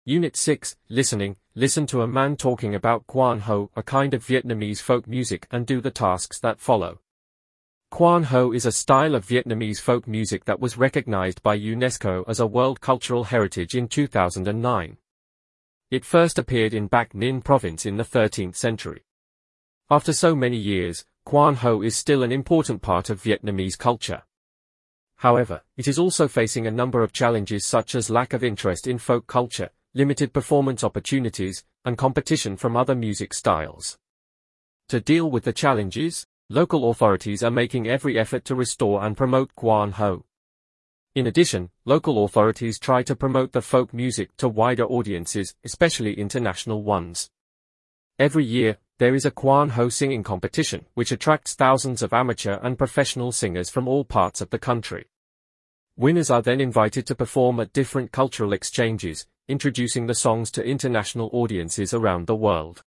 Unit 6, Listening. Listen to a man talking about Quan Ho, a kind of Vietnamese folk music, and do the tasks that follow. Quan Ho is a style of Vietnamese folk music that was recognized by UNESCO as a World Cultural Heritage in 2009. It first appeared in Bac Ninh province in the 13th century. After so many years, Quan Ho is still an important part of Vietnamese culture. However, it is also facing a number of challenges such as lack of interest in folk culture, limited performance opportunities, and competition from other music styles. To deal with the challenges, local authorities are making every effort to restore and promote Quan Ho. In addition, local authorities try to promote the folk music to wider audiences, especially international ones. Every year, there is a Quan Ho singing competition, which attracts thousands of amateur and professional singers from all parts of the country. Winners are then invited to perform at different cultural exchanges, introducing the songs to international audiences around the world.